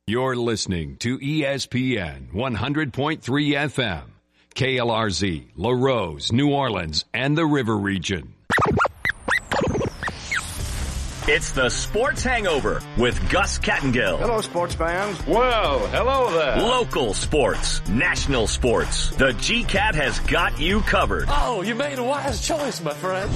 You're listening to ESPN 100.3 FM, KLRZ, LaRose, New Orleans, and the River Region. It's the Sports Hangover with Gus Kattengill. Hello, sports fans. Well, hello there. Local sports, national sports. The GCAT has got you covered. Oh, you made a wise choice, my friend.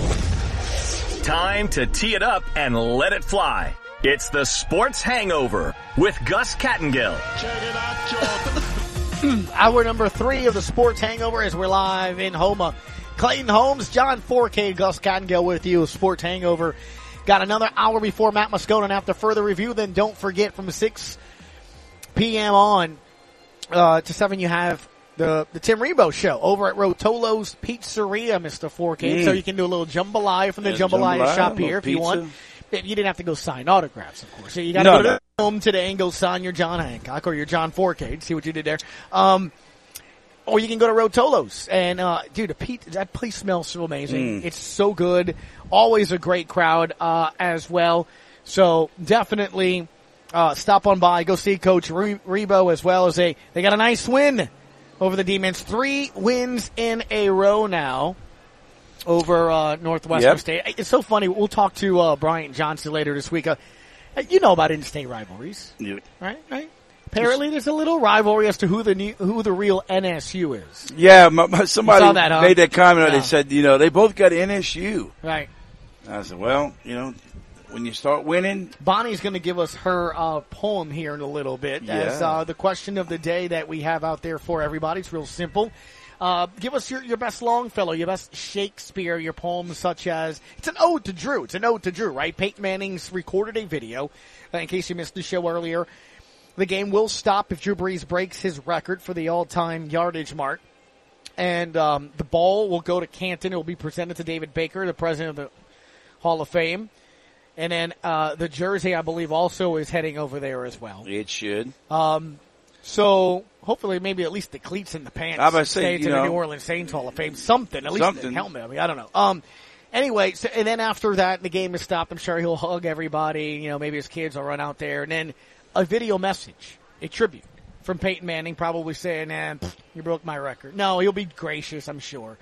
Time to tee it up and let it fly. It's the Sports Hangover with Gus Kattengill. Check it out, Jordan. Hour number 3 of the Sports Hangover as we're live in Houma. Clayton Holmes, John Forcade, Gus Kattengill with you. Sports Hangover. Got another hour before Matt Moscona. After further review, then don't forget from 6 p.m. on to 7, you have the Tim Rebo show over at Rotolo's Pizzeria, Mr. Forcade. So you can do a little jambalaya from the jambalaya shop here if you want. You didn't have to go sign autographs, of course. So you got to go to home today and go sign your John Hancock or your John Forcade. See what you did there. Or you can go to Rotolo's. And, dude, that place smells so amazing. It's so good. Always a great crowd as well. So definitely stop on by. Go see Coach Rebo as well. As they got a nice win over the Demons. 3 wins in a row now over Northwestern State. It's so funny. We'll talk to Bryant Johnson later this week. You know about in-state rivalries, right? Apparently, there's a little rivalry as to who the real NSU is. Yeah, somebody made that comment. Yeah. They said, they both got NSU. Right. I said, well, when you start winning. Bonnie's going to give us her poem here in a little bit as the question of the day that we have out there for everybody. It's real simple. Give us your best Longfellow, your best Shakespeare, your poems such as, it's an ode to Drew. It's an ode to Drew, right? Peyton Manning's recorded a video. In case you missed the show earlier, the game will stop if Drew Brees breaks his record for the all-time yardage mark. And the ball will go to Canton. It will be presented to David Baker, the president of the Hall of Fame. And then the jersey, I believe, also is heading over there as well. It should. So hopefully maybe at least the cleats and the pants stay to the New Orleans Saints Hall of Fame. Something. At least the helmet. I mean, I don't know. Anyway, so, and then after that, the game is stopped. I'm sure he'll hug everybody. Maybe his kids will run out there. And then a video message, a tribute from Peyton Manning, probably saying, you broke my record. No, he'll be gracious, I'm sure.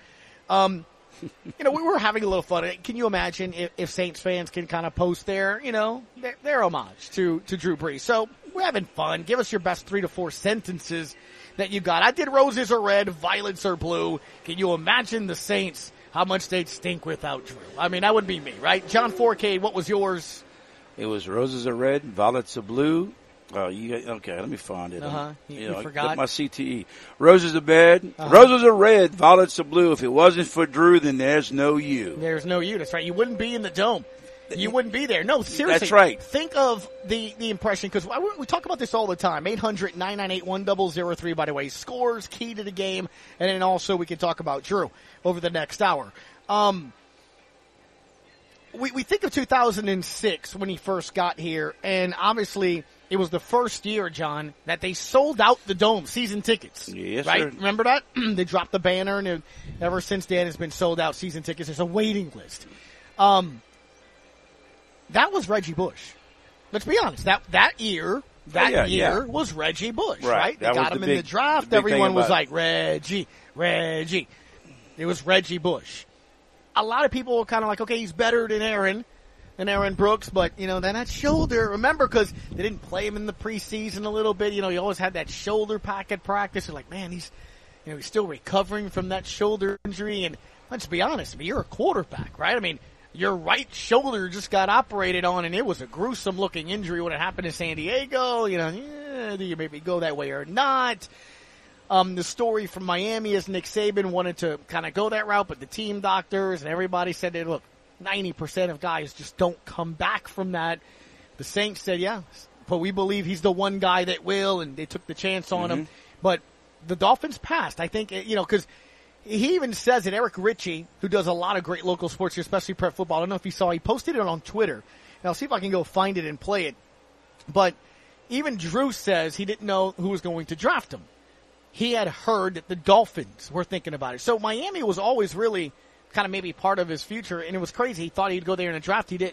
We were having a little fun. Can you imagine if Saints fans can kind of post their homage to Drew Brees? So we're having fun. Give us your best 3 to 4 sentences that you got. I did roses are red, violets are blue. Can you imagine the Saints, how much they'd stink without Drew? I mean, that would be me, right? John Forcade, what was yours? It was roses are red, violets are blue. Oh, okay, let me find it. You forgot? My CTE. Roses are red, roses are red, violets are blue. If it wasn't for Drew, then there's no you. There's no you, that's right. You wouldn't be in the dome. You wouldn't be there. No, seriously. That's right. Think of the impression, because we talk about this all the time. 800-998-1003, by the way. Scores, key to the game, and then also we can talk about Drew over the next hour. We think of 2006 when he first got here, and obviously it was the first year, John, that they sold out the Dome, season tickets. Yes, right? sir. Remember that? They dropped the banner, and ever since then it's been sold out season tickets. There's a waiting list. That was Reggie Bush. Let's be honest. That year was Reggie Bush, right? They got him in the draft. Everyone was like, Reggie. It was Reggie Bush. A lot of people were kind of like, okay, he's better than Aaron Brooks, but, then that shoulder, remember, because they didn't play him in the preseason a little bit. He always had that shoulder pack at practice. You're like, man, he's still recovering from that shoulder injury. And let's be honest, you're a quarterback, right? I mean, your right shoulder just got operated on, and it was a gruesome-looking injury when it happened in San Diego. Do you maybe go that way or not? The story from Miami is Nick Saban wanted to kind of go that route, but the team doctors and everybody said, hey, look, 90% of guys just don't come back from that. The Saints said, yeah, but we believe he's the one guy that will, and they took the chance on him. But the Dolphins passed, I think, because he even says it. Eric Ritchie, who does a lot of great local sports, especially prep football, I don't know if you saw, he posted it on Twitter. And I'll see if I can go find it and play it. But even Drew says he didn't know who was going to draft him. He had heard that the Dolphins were thinking about it. So Miami was always really kind of maybe part of his future, and it was crazy. He thought he'd go there in a draft. He didn't.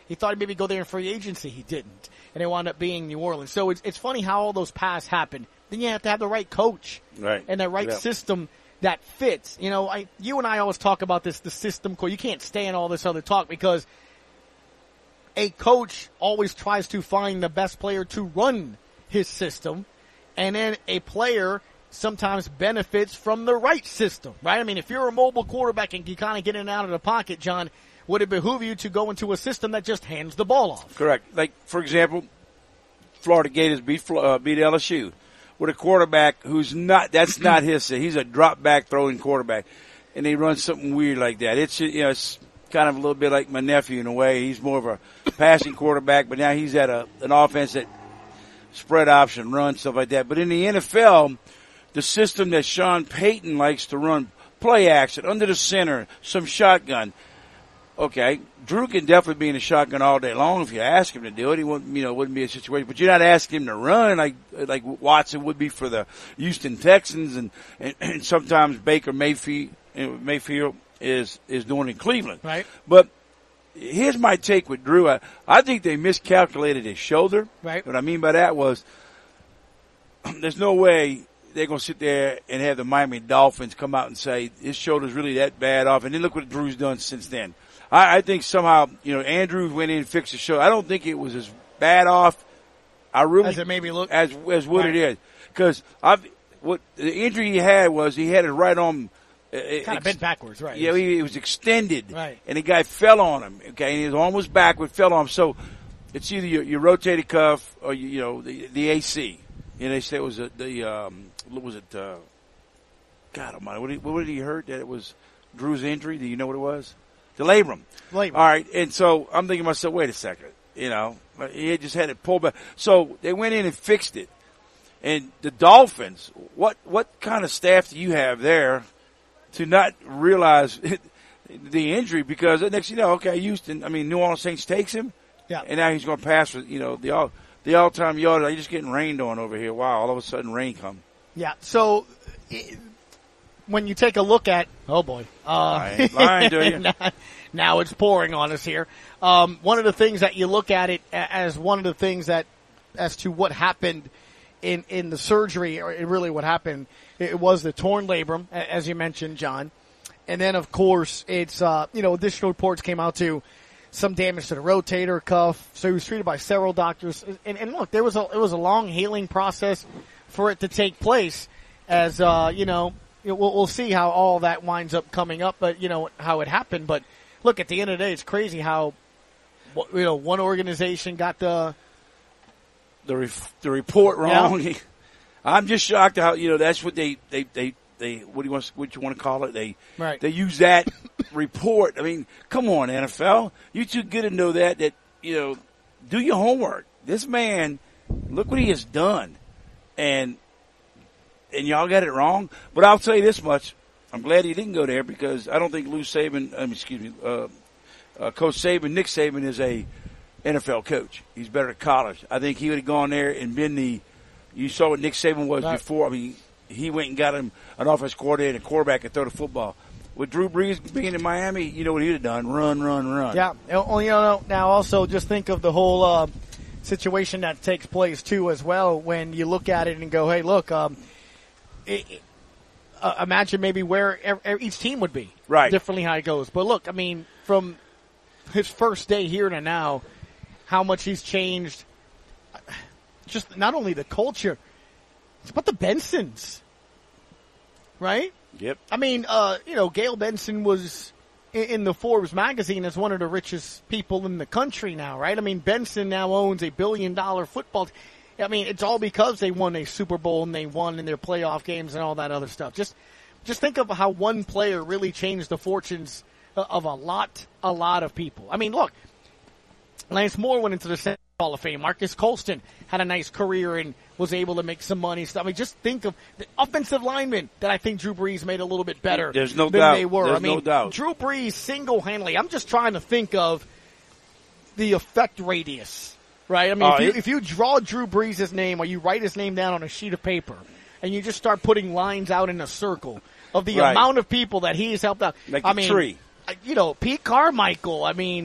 He thought he'd maybe go there in free agency. He didn't. And it wound up being New Orleans. So it's funny how all those paths happen. Then you have to have the right coach. Right. And the right system that fits. You know, you and I always talk about this, the system. You can't stand all this other talk because a coach always tries to find the best player to run his system. And then a player sometimes benefits from the right system, right? I mean, if you're a mobile quarterback and you kind of get in and out of the pocket, John, would it behoove you to go into a system that just hands the ball off? Correct. Like, for example, Florida Gators beat LSU with a quarterback who's not, that's not his. He's a drop back throwing quarterback. And they run something weird like that. It's, you know, it's kind of a little bit like my nephew in a way. He's more of a passing quarterback, but now he's at an offense that spread option, run, stuff like that. But in the NFL, the system that Sean Payton likes to run, play action, under the center, some shotgun. Okay, Drew can definitely be in the shotgun all day long if you ask him to do it. He wouldn't be a situation. But you're not asking him to run like Watson would be for the Houston Texans, and sometimes Baker Mayfield is doing in Cleveland. Right. But here's my take with Drew. I think they miscalculated his shoulder. Right. What I mean by that was there's no way they're going to sit there and have the Miami Dolphins come out and say his shoulder's really that bad off. And then look what Drew's done since then. I think somehow, Andrews went in and fixed the shoulder. I don't think it was as bad off. As it maybe look. As what it is. Because what the injury he had was he had his right arm kind of bent backwards, right? Yeah, it was extended. Right. And the guy fell on him, okay, and his arm was backward, fell on him. So it's either your rotated cuff or, the AC. And they say it was God almighty, what did he hurt? That it was Drew's injury? Do you know what it was? The labrum. Labrum. All right, and so I'm thinking to myself, wait a second, he just had it pulled back. So they went in and fixed it. And the Dolphins, what kind of staff do you have there to not realize the injury? Because next New Orleans Saints takes him, yeah, and now he's going to pass for the all-time yardage. You're just getting rained on over here. Wow, all of a sudden rain come. Yeah, so when you take a look at, oh boy, I ain't lying to you. Now it's pouring on us here. One of the things that you look at it as one of the things that, as to what happened in the surgery, or really what happened, it was the torn labrum, as you mentioned, John. And then, of course, it's, additional reports came out to some damage to the rotator cuff. So he was treated by several doctors. And look, it was a long healing process for it to take place as, we'll see how all that winds up coming up, but how it happened. But look, at the end of the day, it's crazy how, one organization got the report wrong. Yeah. I'm just shocked how that's what they what you want to call it? They use that report. I mean, come on, NFL, you too good to know that do your homework. This man, look what he has done, and y'all got it wrong. But I'll tell you this much: I'm glad he didn't go there because I don't think Coach Saban, Nick Saban, is a NFL coach. He's better at college. I think he would have gone there and been you saw what Nick Saban was before. I mean, he went and got him an offense coordinator and a quarterback and throw the football. With Drew Brees being in Miami, you know what he'd have done? Run. Yeah. Now also just think of the whole situation that takes place too as well when you look at it and go, hey, look, imagine maybe where each team would be. Right. Differently how it goes. But look, I mean, from his first day here to now, how much he's changed. Just not only the culture, but the Bensons. Right? Yep. I mean, Gail Benson was in the Forbes magazine as one of the richest people in the country now, right? I mean, Benson now owns $1 billion football. I mean, it's all because they won a Super Bowl and they won in their playoff games and all that other stuff. Just think of how one player really changed the fortunes of a lot of people. I mean, look, Lance Moore went into the Hall of Fame. Marcus Colston had a nice career and was able to make some money. I mean, just think of the offensive linemen that I think Drew Brees made a little bit better There's no than doubt. they were. There's I mean, no doubt. Drew Brees single-handedly, I'm just trying to think of the effect radius, right? I mean, if you draw Drew Brees' name or you write his name down on a sheet of paper and you just start putting lines out in a circle of the amount of people that he has helped out. Like a tree. Pete Carmichael, I mean,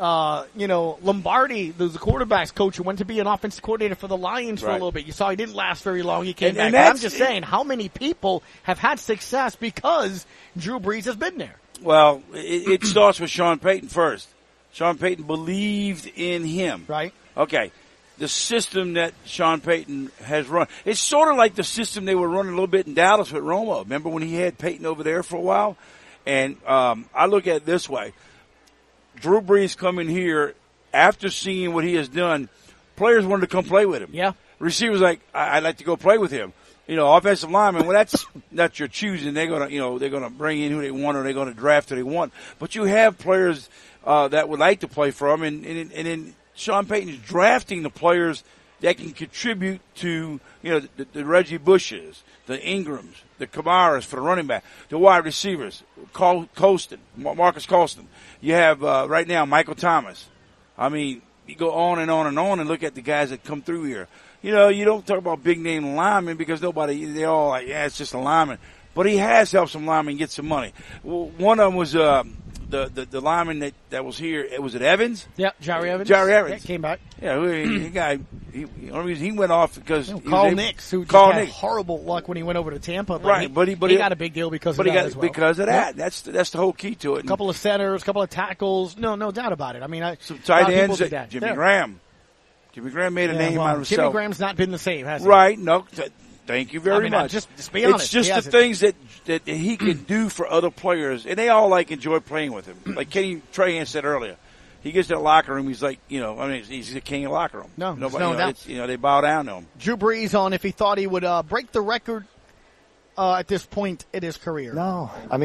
Lombardi, who's the quarterback's coach, who went to be an offensive coordinator for the Lions for a little bit. You saw he didn't last very long. He came back. But I'm just saying, how many people have had success because Drew Brees has been there? Well, it starts with Sean Payton first. Sean Payton believed in him. Right. Okay. The system that Sean Payton has run, it's sort of like the system they were running a little bit in Dallas with Romo. Remember when he had Payton over there for a while? And I look at it this way. Drew Brees coming here after seeing what he has done, players wanted to come play with him. Yeah. Receivers like, I'd like to go play with him. Offensive linemen, well, that's not your choosing. They're gonna bring in who they want or they're gonna draft who they want. But you have players that would like to play for him, and then Sean Payton's drafting the players that can contribute to, the Reggie Bushes, the Ingrams, the Kamaras for the running back, the wide receivers, Marcus Colston. You have, right now, Michael Thomas. I mean, you go on and on and on and look at the guys that come through here. You don't talk about big name linemen because they're all like, yeah, it's just a lineman. But he has helped some linemen get some money. Well, one of them was, the lineman that was here, was it Evans? Yeah, Jerry Evans. Yeah, came back. Yeah, the guy, he went off because Carl Nix, who had horrible luck when he went over to Tampa. But he got a big deal because of that as well. Because of that. Yep. That's the whole key to it. A couple of centers, a couple of tackles. No doubt about it. I mean, some tight ends. Jimmy Graham. Jimmy Graham made a name out of himself. Jimmy Graham's not been the same, has he? Right. No. Thank you very much. Just be honest. It's just the things that he can do for other players, and they all enjoy playing with him. Like Kenny Trahan said earlier, he gets to the locker room. He's like, he's the king of the locker room. No doubt. They bow down to him. Drew Brees on if he thought he would break the record at this point in his career. No, I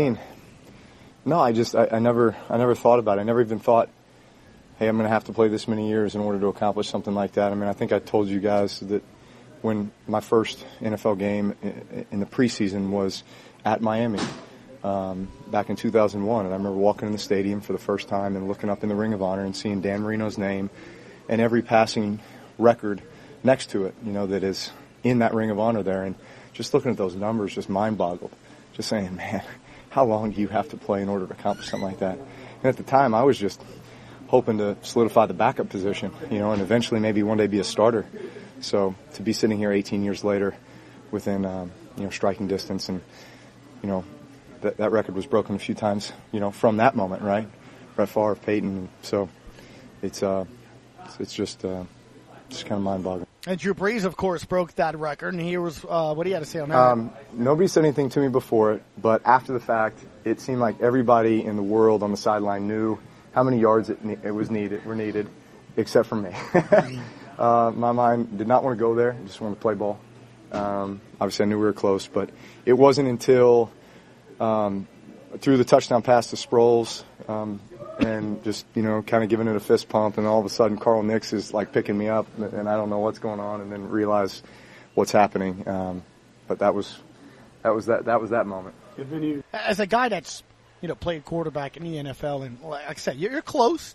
never thought about it. I never even thought, hey, I'm going to have to play this many years in order to accomplish something like that. I mean, I think I told you guys that when my first NFL game in the preseason was at Miami back in 2001. And I remember walking in the stadium for the first time and looking up in the Ring of Honor and seeing Dan Marino's name and every passing record next to it, that is in that Ring of Honor there. And just looking at those numbers just mind-boggled. Just saying, man, how long do you have to play in order to accomplish something like that? And at the time, I was just hoping to solidify the backup position, and eventually maybe one day be a starter. So to be sitting here 18 years later within, striking distance and, that record was broken a few times, from that moment, right? Brett Favre, Peyton. So it's just kind of mind-boggling. And Drew Brees, of course, broke that record. And here was what he had to say on that. Nobody said anything to me before it, but after the fact, it seemed like everybody in the world on the sideline knew how many yards were needed, except for me. My mind did not want to go there. I just wanted to play ball. Obviously, I knew we were close, but it wasn't until through the touchdown pass to Sproles and just, kind of giving it a fist pump, and all of a sudden Carl Nix is like picking me up, and I don't know what's going on, and then realize what's happening. But that was that moment. As a guy that's played quarterback in the NFL, and like I said, you're close.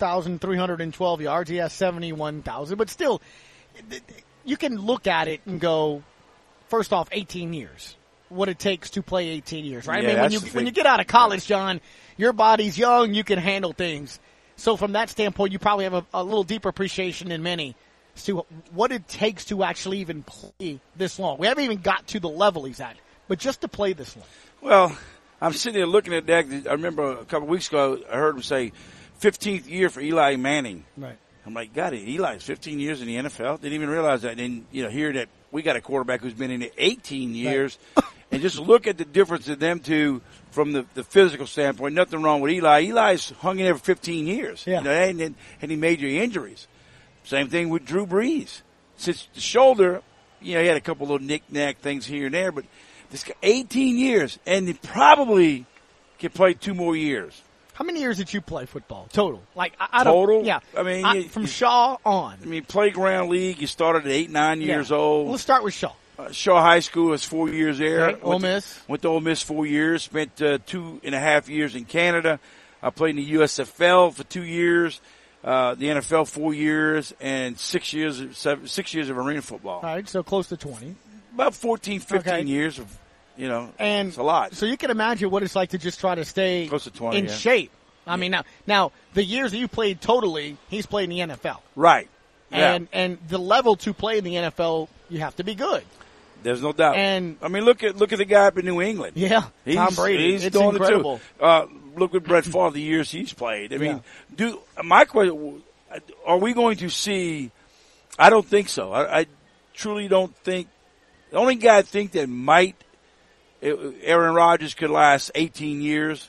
2,312 yards. He has 71,000. But still, you can look at it and go, first off, 18 years. What it takes to play 18 years, right? Yeah, I mean, when you get out of college, John, your body's young. You can handle things. So from that standpoint, you probably have a little deeper appreciation than many as to what it takes to actually even play this long. We haven't even got to the level he's at, but just to play this long. Well, I'm sitting there looking at that. I remember a couple of weeks ago, I heard him say, 15th year for Eli Manning. Right. I'm like, God, Eli's 15 years in the NFL. Didn't even realize that. And hear that we got a quarterback who's been in it 18 years. Right. And just look at the difference of them two from the physical standpoint. Nothing wrong with Eli. Eli's hung in there for 15 years. Yeah. And any major injuries. Same thing with Drew Brees. Since the shoulder, he had a couple little knick-knack things here and there, but this guy, 18 years, and he probably can play 2 more years. How many years did you play football total? Total? Yeah. I mean, from Shaw on. I mean, playground league. You started at 8, 9 years old. Let's start with Shaw. Shaw High School was 4 years there. Okay. Ole Miss. Went to Ole Miss 4 years. Spent 2.5 years in Canada. I played in the USFL for 2 years. The NFL 4 years and 6 years of arena football. All right, so close to 20. About 14, 15 years of. And it's a lot. So you can imagine what it's like to just try to stay close to 20, in shape. I mean, now the years that you played totally, he's played in the NFL. Right. Yeah. And the level to play in the NFL, you have to be good. There's no doubt. And I mean, look at the guy up in New England. Yeah, Tom Brady. He's it's doing incredible. it too. Look at Brett Favre, the years he's played. I mean, my question, are we going to see? I don't think so. I truly don't think. The only guy I think that might, Aaron Rodgers could last 18 years.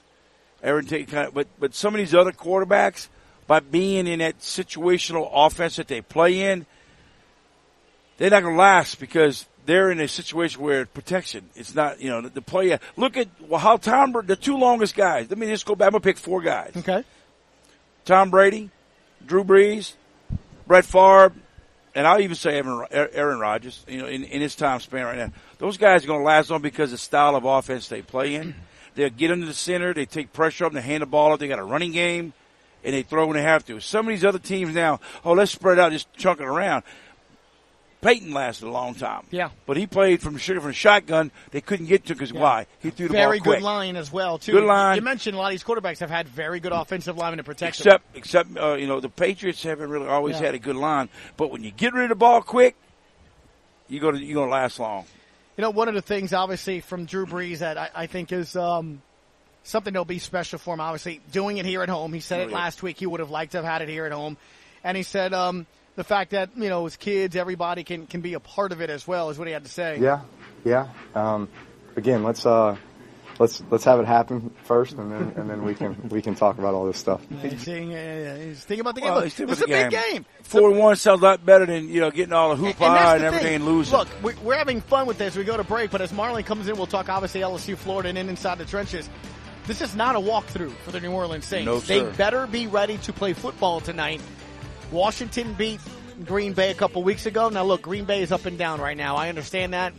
But some of these other quarterbacks, by being in that situational offense that they play in, they're not going to last because they're in a situation where protection. It's not, the player. Look at how the two longest guys. Let me just go back. I'm going to pick four guys. Okay. Tom Brady, Drew Brees, Brett Favre, and I'll even say Aaron Rodgers, in his time span right now. Those guys are going to last on because of the style of offense they play in. They'll get into the center. They take pressure up. They hand the ball up. They got a running game, and they throw when they have to. Some of these other teams now, let's spread out, just chunk it around. Peyton lasted a long time. Yeah. But he played from a shotgun. They couldn't get to because why? He threw the ball quick. Very good line as well, too. Good line. You mentioned a lot of these quarterbacks have had very good offensive linemen to protect them. Except the Patriots haven't really always had a good line. But when you get rid of the ball quick, you're gonna last long. One of the things, obviously, from Drew Brees that I think is something that'll be special for him, obviously, doing it here at home. He said it last week. He would have liked to have had it here at home. And he said the fact that, his kids, everybody can be a part of it as well is what he had to say. Yeah. Again, let's have it happen first, and then we can talk about all this stuff. He's thinking about the game. Well, this is a big game. 4-1 sounds a lot better than getting all the hoopah and everything and losing. Look, we're having fun with this. We go to break, but as Marlon comes in, we'll talk obviously LSU, Florida, and inside the trenches. This is not a walkthrough for the New Orleans Saints. No, sir. They better be ready to play football tonight. Washington beat Green Bay a couple weeks ago. Now, look, Green Bay is up and down right now. I understand that.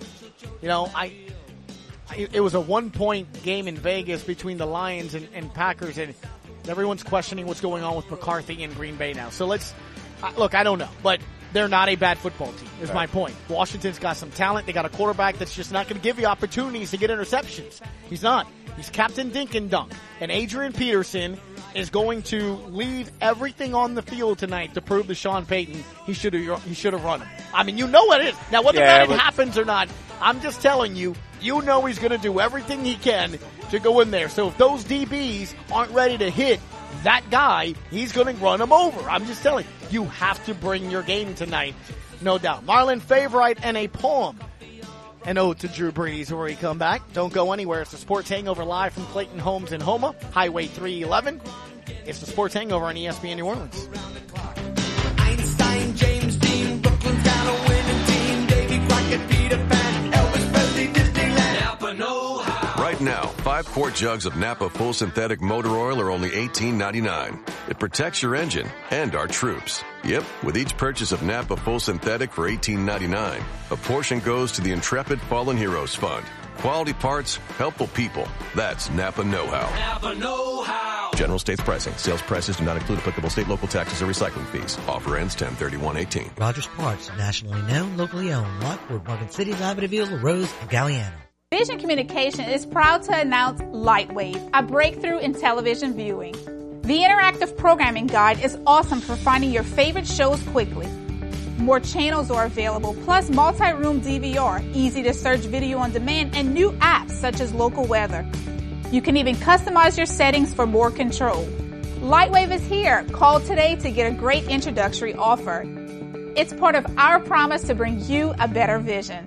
It was a 1-point game in Vegas between the Lions and Packers, and everyone's questioning what's going on with McCarthy in Green Bay now. So look, I don't know, but they're not a bad football team, is my point. Washington's got some talent. They got a quarterback that's just not going to give you opportunities to get interceptions. He's not. He's Captain Dink and Dunk. And Adrian Peterson is going to leave everything on the field tonight to prove to Sean Payton he should have run him. I mean, what it is. Now, whether it happens or not, I'm just telling you, he's going to do everything he can to go in there. So if those DBs aren't ready to hit that guy, he's going to run him over. I'm just telling you, you have to bring your game tonight, no doubt. Marlon Favorite and a poem. An ode to Drew Brees where we come back. Don't go anywhere. It's the Sports Hangover live from Clayton Homes in Houma, Highway 311. It's the Sports Hangover on ESPN New Orleans. Einstein, James Dean, Brooklyn's got a winning team. Davy Crockett, Peter Pan, Elvis Presley, Disneyland. Napa know-how. Right now, 5-quart jugs of Napa Full Synthetic Motor Oil are only $18.99. It protects your engine and our troops. Yep, with each purchase of Napa Full Synthetic for $18.99, a portion goes to the Intrepid Fallen Heroes Fund. Quality parts, helpful people. That's Napa Know-How. Napa Know-How. General States pricing. Sales prices do not include applicable state, local taxes, or recycling fees. Offer ends 10/31/18. Rogers Parts, nationally known, locally owned. Lockport, Morgan City, Lavadaville, LaRose, and Galliano. Vision Communication is proud to announce Lightwave, a breakthrough in television viewing. The interactive programming guide is awesome for finding your favorite shows quickly. More channels are available, plus multi-room DVR, easy to search video on demand, and new apps such as local weather. You can even customize your settings for more control. Lightwave is here. Call today to get a great introductory offer. It's part of our promise to bring you a better vision.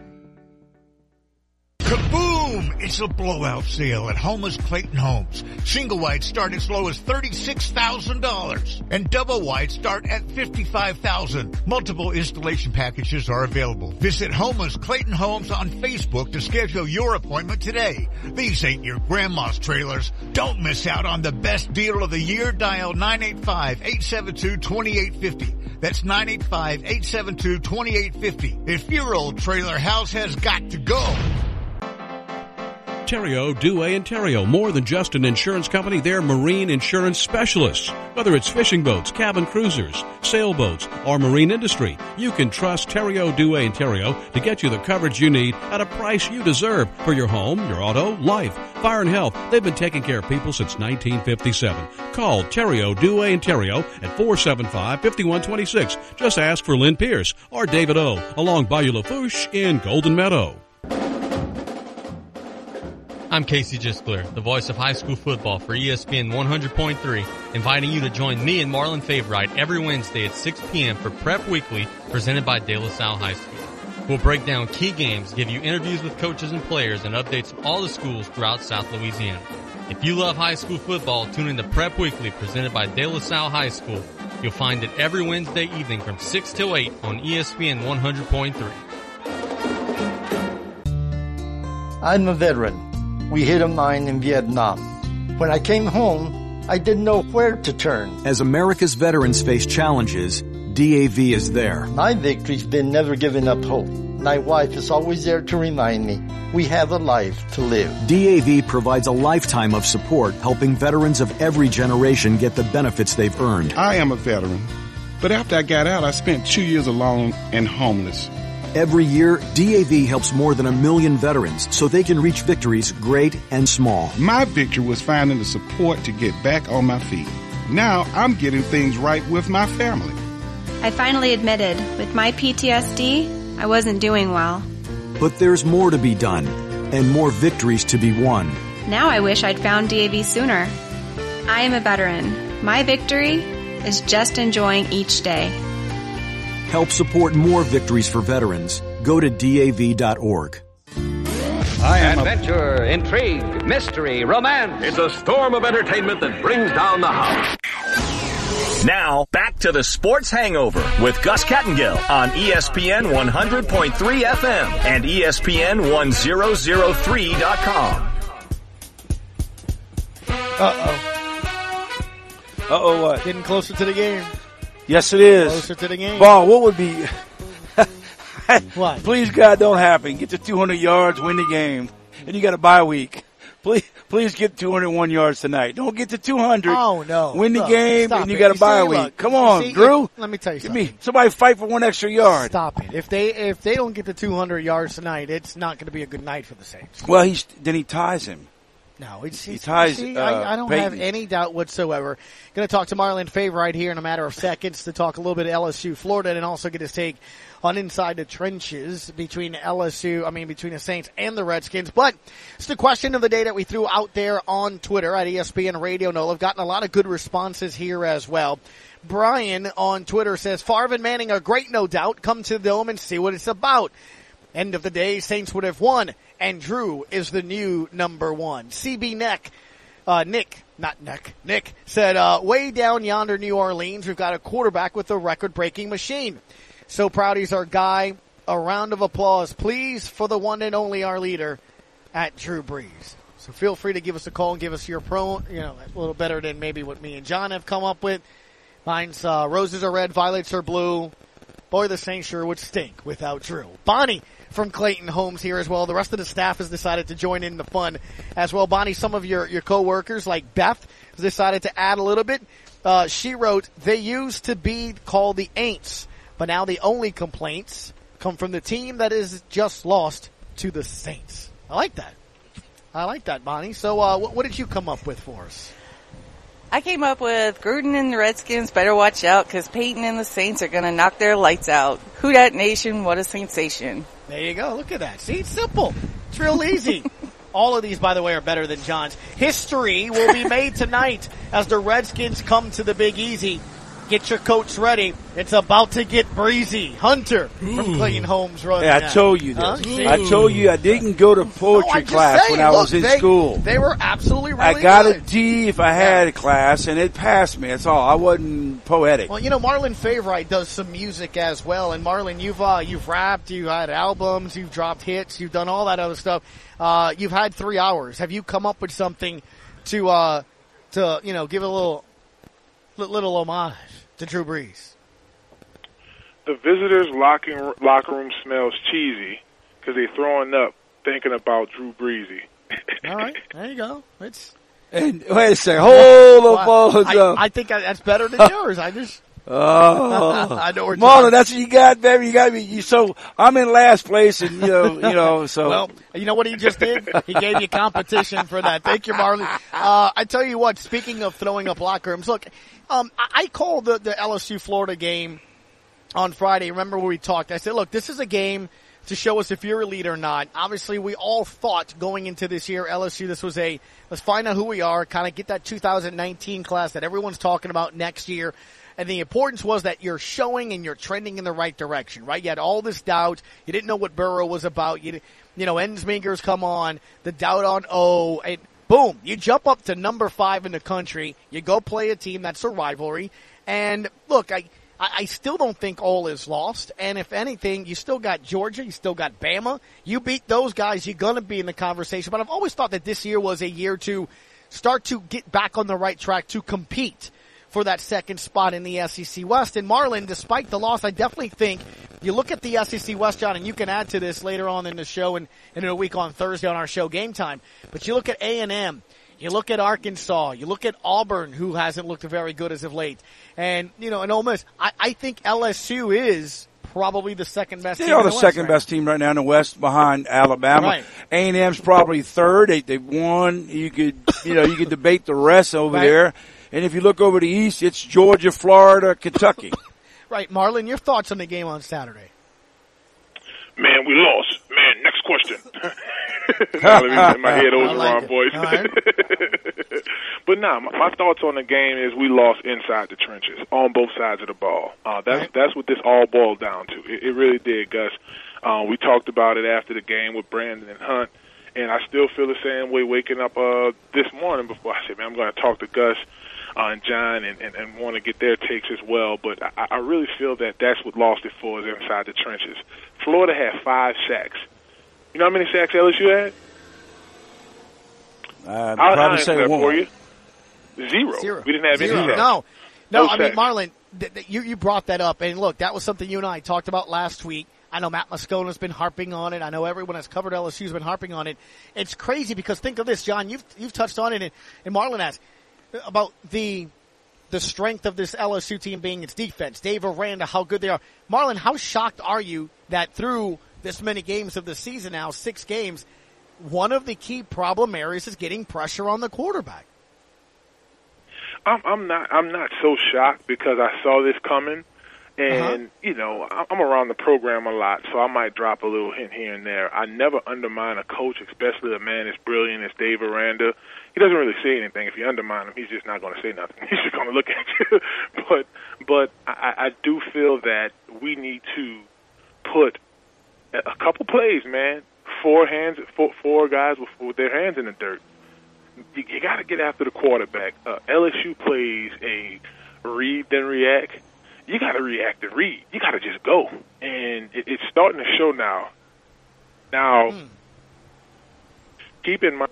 Kaboom! It's a blowout sale at Homa's Clayton Homes. Single wides start as low as $36,000 and double wides start at $55,000. Multiple installation packages are available. Visit Homa's Clayton Homes on Facebook to schedule your appointment today. These ain't your grandma's trailers. Don't miss out on the best deal of the year. Dial 985-872-2850. That's 985-872-2850. If your old trailer house has got to go. Theriault, Douay & Theriault, more than just an insurance company, they're marine insurance specialists. Whether it's fishing boats, cabin cruisers, sailboats, or marine industry, you can trust Theriault, Douay & Theriault to get you the coverage you need at a price you deserve for your home, your auto, life, fire and health. They've been taking care of people since 1957. Call Theriault, Douay & Theriault at 475-5126. Just ask for Lynn Pierce or David O. along Bayou Lafourche in Golden Meadow. I'm Casey Giscler, the voice of high school football for ESPN 100.3, inviting you to join me and Marlon Favorite every Wednesday at 6 p.m. for Prep Weekly, presented by De La Salle High School. We'll break down key games, give you interviews with coaches and players, and updates from all the schools throughout South Louisiana. If you love high school football, tune in to Prep Weekly, presented by De La Salle High School. You'll find it every Wednesday evening from 6 till 8 on ESPN 100.3. I'm a veteran. We hit a mine in Vietnam. When I came home, I didn't know where to turn. As America's veterans face challenges, DAV is there. My victory's been never giving up hope. My wife is always there to remind me we have a life to live. DAV provides a lifetime of support, helping veterans of every generation get the benefits they've earned. I am a veteran, but after I got out, I spent 2 years alone and homeless. Every year, DAV helps more than 1 million veterans so they can reach victories great and small. My victory was finding the support to get back on my feet. Now I'm getting things right with my family. I finally admitted, with my PTSD, I wasn't doing well. But there's more to be done and more victories to be won. Now I wish I'd found DAV sooner. I am a veteran. My victory is just enjoying each day. Help support more victories for veterans. Go to DAV.org. Adventure, intrigue, mystery, romance. It's a storm of entertainment that brings down the house. Now, back to the Sports Hangover with Gus Kattengell on ESPN 100.3 FM and ESPN1003.com. Uh-oh, what? Getting closer to the game. Yes, it is. Closer to the game. Ball, what would be... What? Please, God, don't happen. Get to 200 yards, win the game. And you got a bye week. Please get 201 yards tonight. Don't get to 200. Oh, no. Win the game, and you got a bye week. Look, come on, Drew. Let me tell you something. Somebody fight for one extra yard. Stop it. If they don't get to 200 yards tonight, it's not going to be a good night for the Saints. Well, then he ties him. No, he ties. I don't have any doubt whatsoever. Going to talk to Marlon Favorite here in a matter of seconds to talk a little bit of LSU, Florida, and also get his take on inside the trenches between the Saints and the Redskins. But it's the question of the day that we threw out there on Twitter at ESPN Radio NOLA. I've gotten a lot of good responses here as well. Brian on Twitter says, Favre and Manning are great, no doubt. Come to the Dome and see what it's about. End of the day, Saints would have won, and Drew is the new number one. CB Nick said, way down yonder New Orleans, we've got a quarterback with a record-breaking machine. So proud he's our guy. A round of applause, please, for the one and only our leader at Drew Brees. So feel free to give us a call and give us your a little better than maybe what me and John have come up with. Mine's roses are red, violets are blue. Boy, the Saints sure would stink without Drew. Bonnie from Clayton Homes here as well. The rest of the staff has decided to join in the fun as well. Bonnie, some of your co-workers like Beth has decided to add a little bit. She wrote, they used to be called the Aints, but now the only complaints come from the team that is just lost to the Saints. I like that, Bonnie. So what did you come up with for us? I came up with Gruden and the Redskins better watch out because Peyton and the Saints are going to knock their lights out. Who dat nation? What a sensation. There you go. Look at that. See, it's simple. It's real easy. All of these, by the way, are better than John's. History will be made tonight as the Redskins come to the Big Easy. Get your coats ready. It's about to get breezy. Hunter from Clayton Homes running. Yeah, I told you this. I told you I didn't go to poetry class when I was in school. They were absolutely really I got good. a D if I had a class, and it passed me. That's all. I wasn't poetic. Well, Marlon Favorite does some music as well. And Marlon, you've rapped, you had albums, you've dropped hits, you've done all that other stuff. You've had 3 hours. Have you come up with something to give a little homage to Drew Brees? The visitors' locker room smells cheesy because they're throwing up thinking about Drew Brees. All right, there you go. And wait a second, hold the phone. I think that's better than yours. I just. I know where Marlon, that's what you got, baby. You got me. So I'm in last place, and you know. So well, you know what he just did? He gave you competition for that. Thank you, Marlon. I tell you what. Speaking of throwing up locker rooms, look, I called the LSU Florida game on Friday. Remember when we talked? I said, look, this is a game to show us if you're elite or not. Obviously, we all thought going into this year, LSU, this was let's find out who we are, kind of get that 2019 class that everyone's talking about next year. And the importance was that you're showing and you're trending in the right direction, right? You had all this doubt. You didn't know what Burrow was about. You know, Ensminger's come on, the doubt on O, and boom, you jump up to number 5 in the country. You go play a team that's a rivalry. And look, I still don't think all is lost. And if anything, you still got Georgia. You still got Bama. You beat those guys, you're going to be in the conversation. But I've always thought that this year was a year to start to get back on the right track to compete for that second spot in the SEC West. And Marlon, despite the loss, I definitely think you look at the SEC West, John, and you can add to this later on in the show and in a week on Thursday on our show Game Time. But you look at A&M. You look at Arkansas. You look at Auburn, who hasn't looked very good as of late. And, and Ole Miss. I think LSU is probably the second best team. They are the second best team right now in the West behind Alabama. Right. A&M's probably third. They've won. You could debate the rest over there. And if you look over the East, it's Georgia, Florida, Kentucky. Right. Marlon, your thoughts on the game on Saturday? Man, we lost. Man, next question. Now let me get my head over the wrong voice. Right. But my thoughts on the game is we lost inside the trenches on both sides of the ball. That's what this all boiled down to. It really did, Gus. We talked about it after the game with Brandon and Hunt, and I still feel the same way waking up this morning before I said, man, I'm going to talk to Gus and John and want to get their takes as well. But I really feel that that's what lost it for us inside the trenches. Florida had 5 sacks. You know how many sacks LSU had? I'll probably say one. For you. Zero. We didn't have any sacks. No, I mean, sacks. Marlon, you brought that up. And look, that was something you and I talked about last week. I know Matt Moscona's been harping on it. I know everyone that's covered LSU's been harping on it. It's crazy because think of this, John. You've touched on it, and Marlon has, about the strength of this LSU team being its defense. Dave Aranda, how good they are. Marlon, how shocked are you that through this many games of the season now, 6 games, one of the key problem areas is getting pressure on the quarterback? I'm not so shocked because I saw this coming. And, I'm around the program a lot, so I might drop a little hint here and there. I never undermine a coach, especially a man as brilliant as Dave Aranda. He doesn't really say anything. If you undermine him, he's just not going to say nothing. He's just going to look at you. But I do feel that we need to put a couple plays, man. 4 guys with their hands in the dirt. You got to get after the quarterback. LSU plays a read then react. You got to react and read. You got to just go. And it's starting to show now. Now, keep in mind.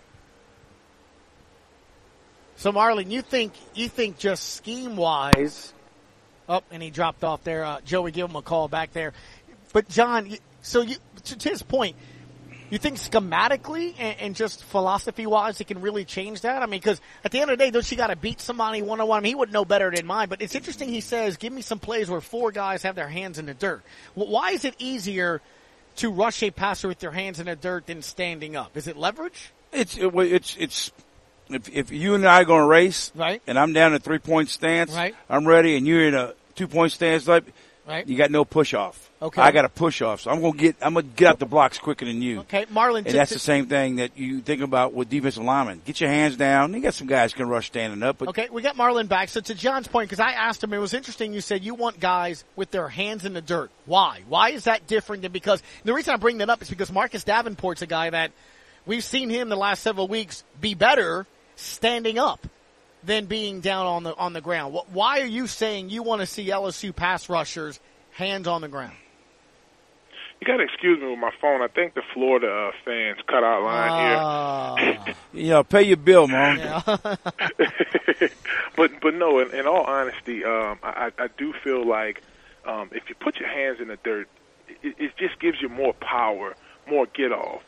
So, Marlon, you think just scheme-wise, and he dropped off there. Joey, give him a call back there. But, John, to his point, you think schematically and just philosophy-wise it can really change that? I mean, because at the end of the day, don't you got to beat somebody one-on-one? I mean, he would know better than mine, but it's interesting he says, give me some plays where 4 guys have their hands in the dirt. Well, why is it easier to rush a passer with their hands in the dirt than standing up? Is it leverage? It's if you and I are going to race, right, and I'm down in a 3-point stance, right, I'm ready, and you're in a 2-point stance, right, you got no push-off. Okay. I got a push-off, so I'm going to get out the blocks quicker than you. Okay, Marlon. And that's the same thing that you think about with defensive linemen. Get your hands down. You got some guys who can rush standing up. But okay, we got Marlon back. So to John's point, because I asked him, it was interesting. You said you want guys with their hands in the dirt. Why? Why is that different than because the reason I bring that up is because Marcus Davenport's a guy that we've seen him the last several weeks be better standing up than being down on the ground. Why are you saying you want to see LSU pass rushers hands on the ground? You got to excuse me with my phone. I think the Florida fans cut our line here. Pay your bill, man. Yeah. But no, in all honesty, I do feel like if you put your hands in the dirt, it just gives you more power, more get off.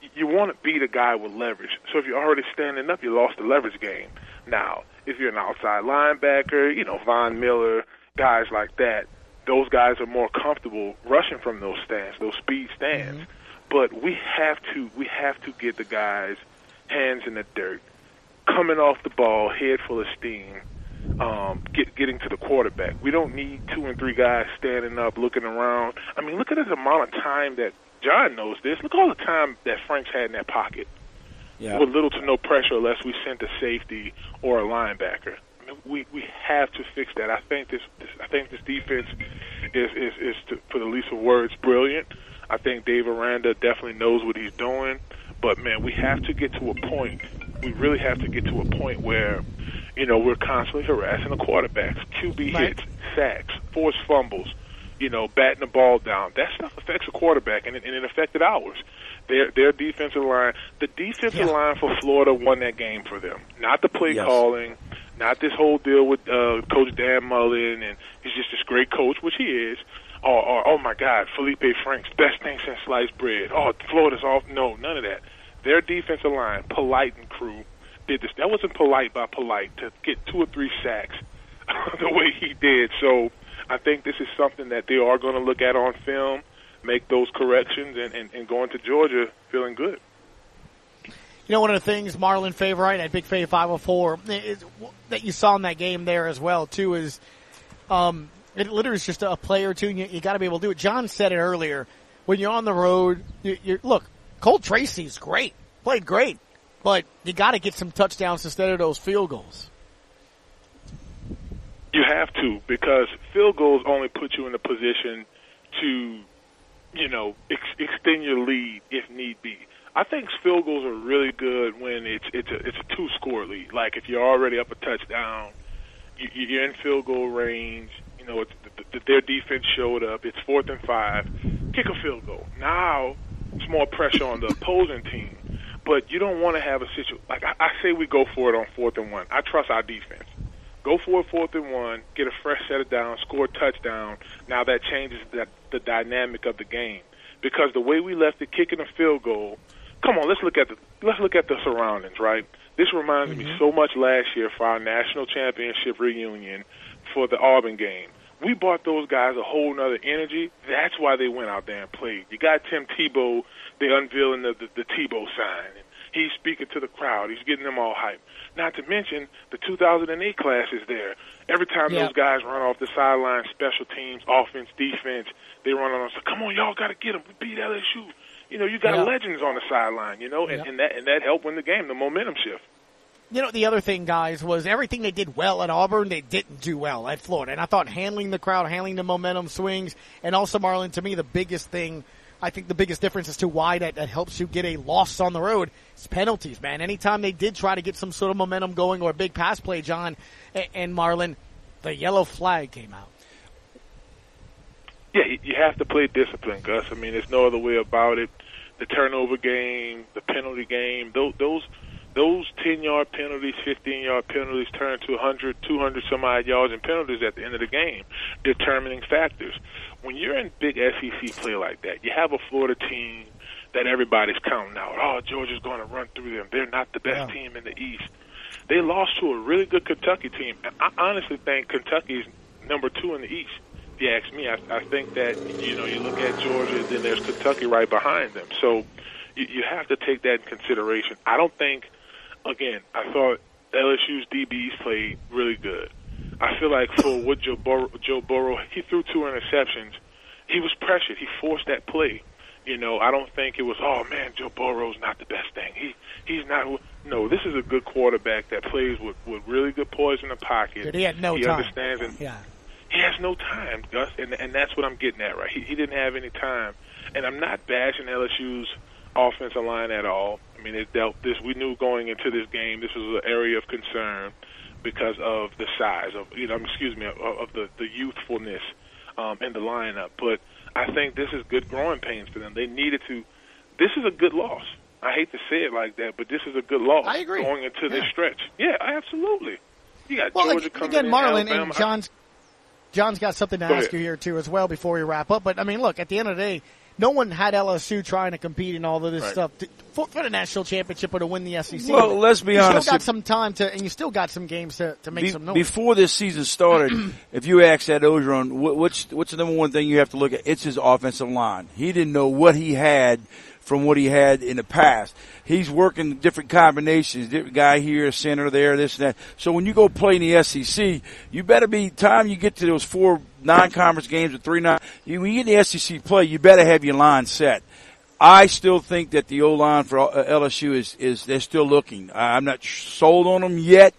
you want to beat a guy with leverage. So if you're already standing up, you lost the leverage game. Now, if you're an outside linebacker, Von Miller, guys like that, those guys are more comfortable rushing from those stands, those speed stands. Mm-hmm. But we have to get the guys hands in the dirt, coming off the ball, head full of steam, getting to the quarterback. We don't need 2 and 3 guys standing up, looking around. I mean, look at the amount of time that John knows this. Look at all the time that Franks had in that pocket with little to no pressure unless we sent a safety or a linebacker. I mean, we have to fix that. I think this defense is for the least of words, brilliant. I think Dave Aranda definitely knows what he's doing. But, man, we have to get to a point. We really have to get to a point where, we're constantly harassing the quarterbacks. QB hits, sacks, forced fumbles, batting the ball down. That stuff affects a quarterback, and it affected ours. Their defensive line, the defensive line for Florida won that game for them. Not the play calling, not this whole deal with Coach Dan Mullen, and he's just this great coach, which he is. Or oh my God, Felipe Franks, best thing since sliced bread. Oh, Florida's off. No, none of that. Their defensive line, Polite and crew, did this. That wasn't polite by Polite to get 2 or 3 sacks the way he did. So I think this is something that they are going to look at on film, make those corrections, and go into Georgia feeling good. One of the things Marlon Favorite at Big Fave 504 is, that you saw in that game there as well, too, is it literally is just a play or two, and you got to be able to do it. John said it earlier. When you're on the road, look, Cole Tracy's great, played great, but you got to get some touchdowns instead of those field goals. You have to, because field goals only put you in a position to, extend your lead if need be. I think field goals are really good when it's a 2-score lead. Like if you're already up a touchdown, you're in field goal range. Their defense showed up. It's 4th and 5. Kick a field goal. Now it's more pressure on the opposing team. But you don't want to have a situation like I say we go for it on 4th and 1. I trust our defense. Go for it 4th and 1, get a fresh set of downs, score a touchdown. Now that changes the dynamic of the game, because the way we left it, kicking a field goal. Come on, let's look at the surroundings, right? This reminds me so much last year for our national championship reunion for the Auburn game. We brought those guys a whole nother energy. That's why they went out there and played. You got Tim Tebow, they're unveiling the Tebow sign. And he's speaking to the crowd. He's getting them all hyped. Not to mention the 2008 class is there. Every time those guys run off the sideline, special teams, offense, defense, they run on us. Come on, y'all got to get them. We beat LSU. You got legends on the sideline, and that helped win the game, the momentum shift. The other thing, guys, was everything they did well at Auburn, they didn't do well at Florida. And I thought handling the crowd, handling the momentum swings, and also, Marlon, to me, the biggest thing, I think the biggest difference as to why that helps you get a loss on the road is penalties, man. Anytime they did try to get some sort of momentum going or a big pass play, John and Marlon, the yellow flag came out. Yeah, you have to play discipline, Gus. I mean, there's no other way about it. The turnover game, the penalty game, those 10-yard penalties, 15-yard penalties turn to 100, 200 some odd yards in penalties at the end of the game, determining factors. When you're in big SEC play like that, you have a Florida team that everybody's counting out. Oh, Georgia's going to run through them. They're not the best team in the East. They lost to a really good Kentucky team. I honestly think Kentucky's number 2 in the East. If you ask me, I think that, you look at Georgia, then there's Kentucky right behind them. So you have to take that in consideration. I don't think, again, I thought LSU's DBs played really good. I feel like for what Joe Burrow, he threw 2 interceptions. He was pressured. He forced that play. I don't think it was, oh, man, Joe Burrow's not the best thing. He's not. No, this is a good quarterback that plays with really good poise in the pocket. Dude, he had no time. He understands. And he has no time, Gus, and that's what I'm getting at, right? He didn't have any time. And I'm not bashing LSU's offensive line at all. I mean, it dealt this. We knew going into this game this was an area of concern because of the size of, of the youthfulness in the lineup. But I think this is good growing pains for them. They needed to. This is a good loss. I hate to say it like that, but this is a good loss. I agree. Going into this stretch. Yeah, absolutely. You got Georgia coming in. Marlon, Alabama. and John's got something to ask you here, too, as well, before we wrap up. But, I mean, look, at the end of the day, no one had LSU trying to compete in all of this stuff for the national championship or to win the SEC. Well, let's be honest. You still got some time and you still got some games to make some noise. Before this season started, if you asked Ed Orgeron, what's the number one thing you have to look at? It's his offensive line. He didn't know what he had from what he had in the past. He's working different combinations, different guy here, center there, this and that. So when you go play in the SEC, you better be, time you get to those 4 non-conference games or 3 when you get in the SEC play, you better have your line set. I still think that the O-line for LSU is they're still looking. I'm not sold on them yet.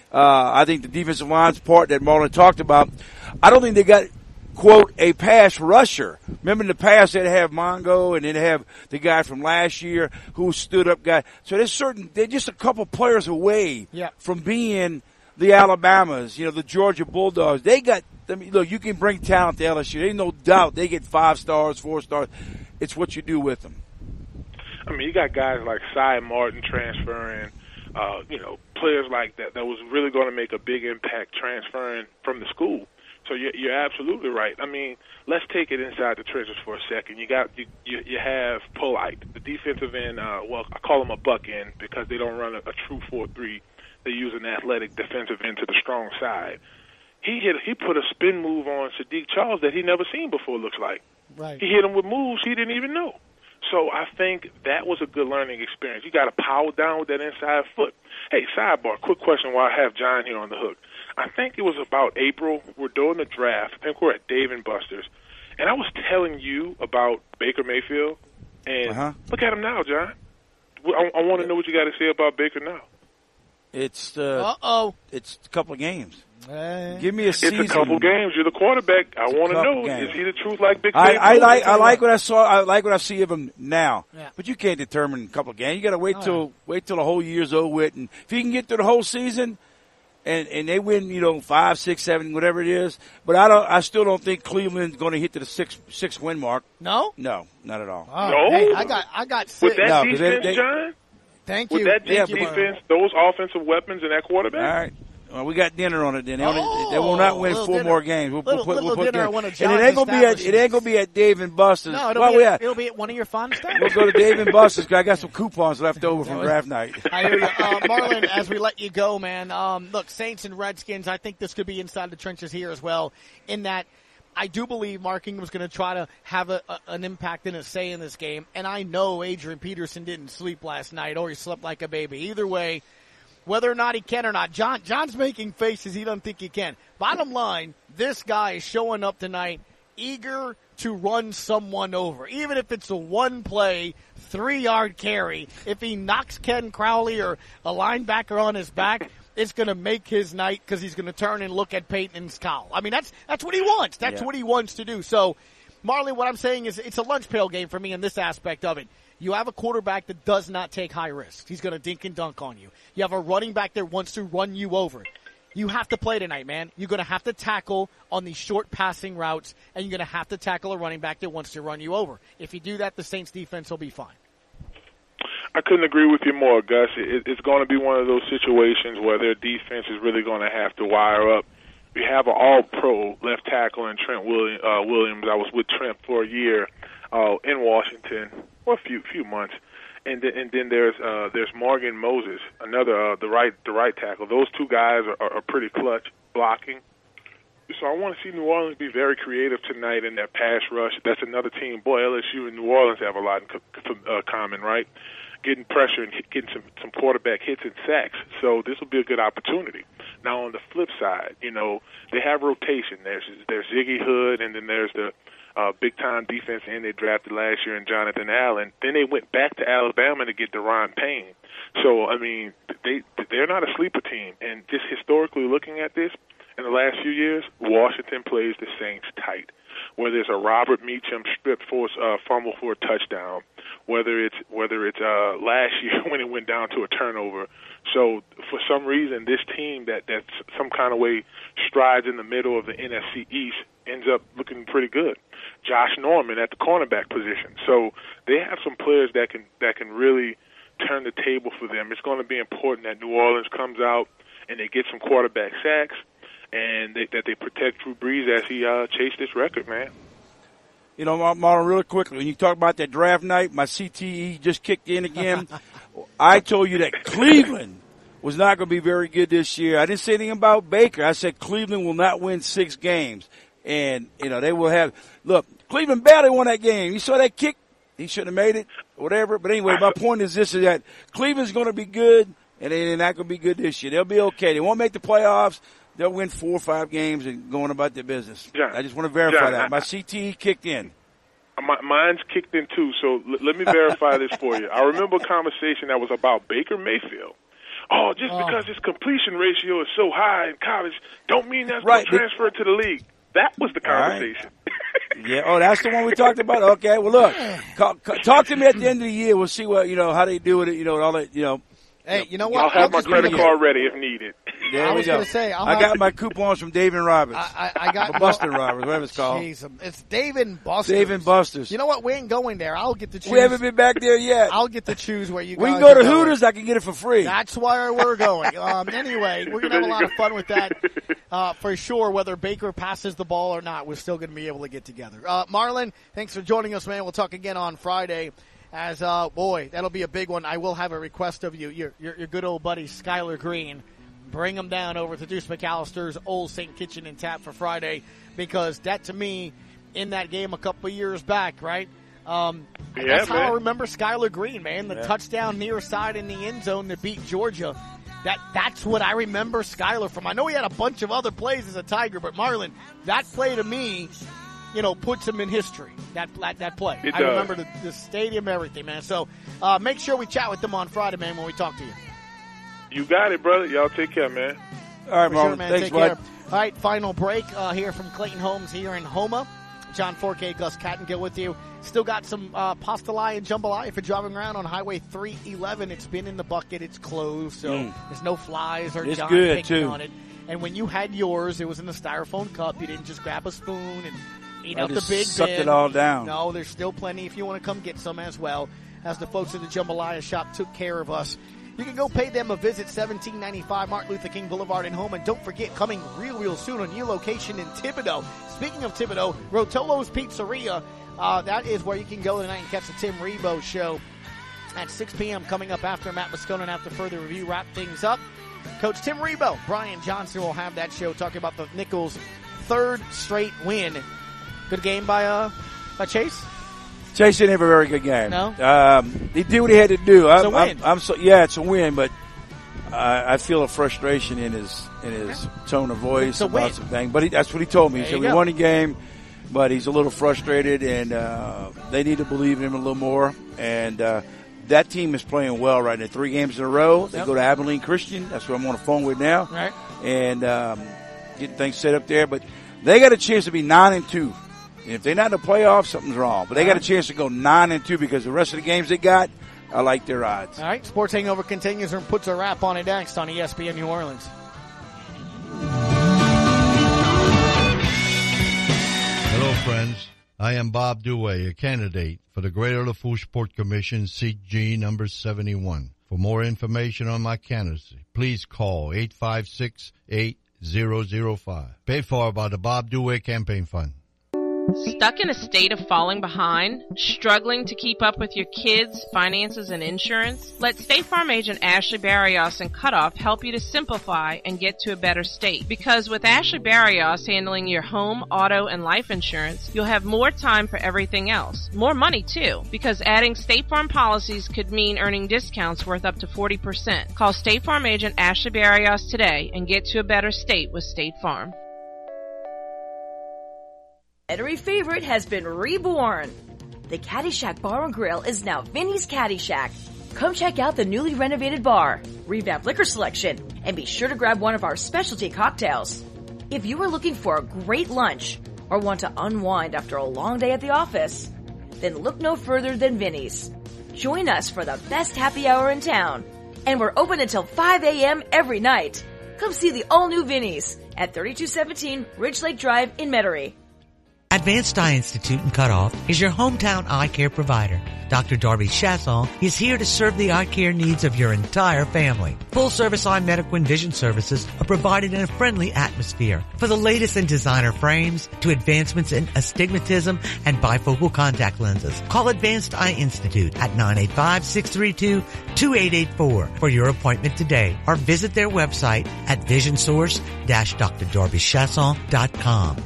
I think the defensive line's part that Marlon talked about, I don't think they got, quote, a pass rusher. Remember in the past they'd have Mongo and they'd have the guy from last year who stood up guy. So they're just a couple players away from being the Alabamas, the Georgia Bulldogs. Look, you can bring talent to LSU. There's no doubt they get 5 stars, 4 stars. It's what you do with them. I mean, you got guys like Cy Martin transferring, players like that was really going to make a big impact transferring from the school. So you're absolutely right. I mean, let's take it inside the trenches for a second. You have Polite, the defensive end. I call him a buck end because they don't run a true 4-3. They use an athletic defensive end to the strong side. He put a spin move on Sadiq Charles that he never seen before. Looks like he hit him with moves he didn't even know. So I think that was a good learning experience. You got to power down with that inside foot. Hey, sidebar, quick question while I have John here on the hook. I think it was about April. We're doing the draft. I think we're at Dave & Buster's. And I was telling you about Baker Mayfield. And look at him now, John. I want to know what you got to say about Baker now. It's a couple of games. Give me a season. It's a couple games. You're the quarterback. I want to know, is he the truth like Big Ben? I like what I saw. I like what I see of him now. Yeah. But you can't determine a couple of games. You got to wait till the whole year's over with. And if you can get through the whole season, and they win, 5, 6, 7, whatever it is. But I still don't think Cleveland's going to hit to the 6 win mark. No, not at all. No, hey, I got 6. With that defense, John. Thank you. With that defense, those offensive weapons, and that quarterback. All right. Well, we got dinner on it then. They will not win 4 more games. We'll put dinner. And it ain't gonna be at Dave & Buster's. No, it'll be at one of your fun establishments. We'll go to Dave & Buster's because I got some coupons left over from draft night. I hear you. Marlon, as we let you go, man, look, Saints and Redskins, I think this could be inside the trenches here as well, in that I do believe Mark Ingram's going to try to have an impact and a say in this game, and I know Adrian Peterson didn't sleep last night or he slept like a baby. Either way, whether or not he can or not, John's making faces he doesn't think he can. Bottom line, this guy is showing up tonight eager to run someone over. Even if it's a 1-play, 3-yard carry, if he knocks Ken Crowley or a linebacker on his back, it's going to make his night because he's going to turn and look at Peyton and scowl. I mean, that's what he wants. That's what he wants to do. So, Marley, what I'm saying is it's a lunch pail game for me in this aspect of it. You have a quarterback that does not take high risks. He's going to dink and dunk on you. You have a running back that wants to run you over. You have to play tonight, man. You're going to have to tackle on these short passing routes, and you're going to have to tackle a running back that wants to run you over. If you do that, the Saints defense will be fine. I couldn't agree with you more, Gus. It's going to be one of those situations where their defense is really going to have to wire up. We have an all-pro left tackle in Trent Williams. I was with Trent for a year in Washington, or a few months, and then there's Morgan Moses, another the right tackle. Those two guys are pretty clutch blocking. So I want to see New Orleans be very creative tonight in their pass rush. That's another team. Boy, LSU and New Orleans have a lot in common, right? Getting pressure and getting some quarterback hits and sacks. So this will be a good opportunity. Now on the flip side, they have rotation. There's Ziggy Hood, and then there's the big-time defense end they drafted last year in Jonathan Allen. Then they went back to Alabama to get Deron Payne. So, I mean, they're not a sleeper team. And just historically looking at this, in the last few years, Washington plays the Saints tight. Whether it's a Robert Meacham strip force fumble for a touchdown, whether it's last year when it went down to a turnover. So for some reason, this team that's some kind of way strides in the middle of the NFC East ends up looking pretty good. Josh Norman at the cornerback position. So they have some players that can really turn the table for them. It's going to be important that New Orleans comes out and they get some quarterback sacks, and that they protect Drew Brees as he chased this record, man. You know, Marlon, really quickly, when you talk about that draft night, my CTE just kicked in again. I told you that Cleveland was not going to be very good this year. I didn't say anything about Baker. I said Cleveland will not win 6 games. And, you know, they will have – look, Cleveland barely won that game. You saw that kick? He shouldn't have made it, whatever. But anyway, my point is this, is that Cleveland's going to be good, and they're not going to be good this year. They'll be okay. They won't make the playoffs. They'll win 4 or 5 games and go on about their business. John, I just want to verify that. My CTE kicked in. Mine's kicked in, too, so let me verify this for you. I remember a conversation that was about Baker Mayfield. Oh, just because his completion ratio is so high in college don't mean that's going to transfer to the league. That was the conversation. Right. Yeah. Oh, that's the one we talked about? Okay. Well, look, talk to me at the end of the year. We'll see what, you know, how they do with it, you know, all that, you know. Hey, you know what? I'll have my credit card ready if needed. There I was going to say, I got my coupons from Dave and Roberts. I got Bustin' Roberts, whatever it's called. Jeez, it's Dave and Buster's. Dave and Buster's. You know what? We ain't going there. I'll get to choose. We haven't been back there yet. I'll get to choose where you guys We can go to Hooters. I can get it for free. That's where we're going. Anyway, we're going to have a lot of fun with that for sure. Whether Baker passes the ball or not, we're still going to be able to get together. Marlon, thanks for joining us, man. We'll talk again on Friday. As boy, that'll be a big one. I will have a request of you. Your good old buddy Skylar Green. Bring him down over to Deuce McAllister's Old St. Kitchen and Tap for Friday, because that to me, in that game a couple of years back, right? That's how I remember Skylar Green, man. The touchdown near side in the end zone to beat Georgia. That's what I remember Skylar from. I know he had a bunch of other plays as a Tiger, but Marlon, that play to me, you know, puts him in history. That play. I remember the stadium, everything, man. So make sure we chat with them on Friday, man, when we talk to you. You got it, brother. Y'all take care, man. All right, Marlon. Sure, man. Thanks, take bud. care. All right, final break here from Clayton Homes here in Houma. John Forkay, Gus Kattengill with you. Still got some pastalai and jambalaya if you're driving around on Highway 311. It's been in the bucket. It's closed, so there's no flies or John picking on it. And when you had yours, it was in a styrofoam cup. You didn't just grab a spoon and eat out the big sucked bin. it all down. No, there's still plenty if you want to come get some as well, as the folks in the jambalaya shop took care of us. You can go pay them a visit, 1795 Martin Luther King Boulevard in Houma. And don't forget, coming real soon, a new location in Thibodaux. Speaking of Thibodaux, Rotolo's Pizzeria, that is where you can go tonight and catch the Tim Rebo show at 6 p.m. coming up after Matt Moscona and after further review wrap things up. Coach Tim Rebo, Brian Johnson will have that show talking about the Nichols' 3rd straight win. Good game by Chase? Chase didn't have a very good game. No? He did what he had to do. It's a win. It's a win, but I feel a frustration in his tone of voice about some things. But that's what he told me. He said we won the game, but he's a little frustrated, and they need to believe in him a little more. And that team is playing well right now. 3 games in a row. They go to Abilene Christian. That's what I'm on the phone with now. Right. And getting things set up there. But they got a chance to be 9-2. And if they're not in the playoffs, something's wrong. But they got a chance to go 9-2 because the rest of the games they got, I like their odds. All right, Sports Hangover continues and puts a wrap on it next on ESPN New Orleans. Hello, friends. I am Bob Dewey, a candidate for the Greater Lafourche Sport Commission, seat G, number 71. For more information on my candidacy, please call 856-8005. Paid for by the Bob Dewey Campaign Fund. Stuck in a state of falling behind? Struggling to keep up with your kids' finances and insurance? Let State Farm agent Ashley Barrios and Cutoff help you to simplify and get to a better state. Because with Ashley Barrios handling your home, auto, and life insurance, you'll have more time for everything else. More money, too, because adding State Farm policies could mean earning discounts worth up to 40%. Call State Farm agent Ashley Barrios today and get to a better state with State Farm. Metairie favorite has been reborn. The Caddy Shack Bar and Grill is now Vinny's Caddy Shack. Come check out the newly renovated bar, revamped liquor selection, and be sure to grab one of our specialty cocktails. If you are looking for a great lunch or want to unwind after a long day at the office, then look no further than Vinny's. Join us for the best happy hour in town, and we're open until 5 a.m. every night. Come see the all-new Vinny's at 3217 Ridge Lake Drive in Metairie. Advanced Eye Institute in Cutoff is your hometown eye care provider. Dr. Darby Chasson is here to serve the eye care needs of your entire family. Full-service eye medical and vision services are provided in a friendly atmosphere. For the latest in designer frames to advancements in astigmatism and bifocal contact lenses, call Advanced Eye Institute at 985-632-2884 for your appointment today, or visit their website at visionsource-drdarbychasson.com.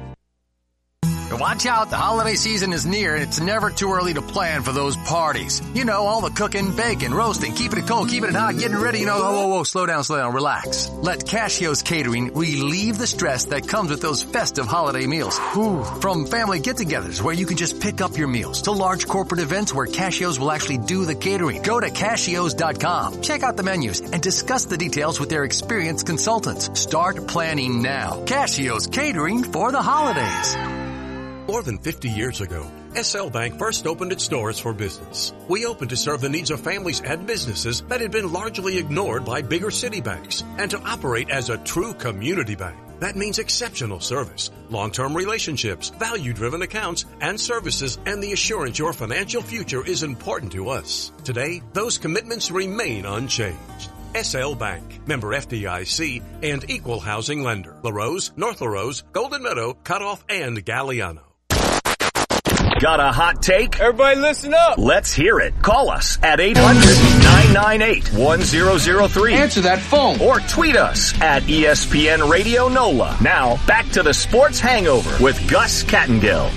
Watch out, the holiday season is near and it's never too early to plan for those parties. You know, all the cooking, baking, roasting, keeping it cold, keeping it hot, getting ready, whoa, slow down, relax. Let Cassio's Catering relieve the stress that comes with those festive holiday meals. From family get-togethers where you can just pick up your meals to large corporate events where Cassio's will actually do the catering. Go to Cassio's.com, check out the menus, and discuss the details with their experienced consultants. Start planning now. Cassio's Catering for the holidays. More than 50 years ago, SL Bank first opened its doors for business. We opened to serve the needs of families and businesses that had been largely ignored by bigger city banks, and to operate as a true community bank. That means exceptional service, long-term relationships, value-driven accounts and services, and the assurance your financial future is important to us. Today, those commitments remain unchanged. SL Bank, member FDIC, and equal housing lender. LaRose, North LaRose, Golden Meadow, Cutoff, and Galliano. Got a hot take? Everybody listen up. Let's hear it. Call us at 800-998-1003. Answer that phone. Or tweet us at ESPN Radio NOLA. Now, back to the Sports Hangover with Gus Kattengill.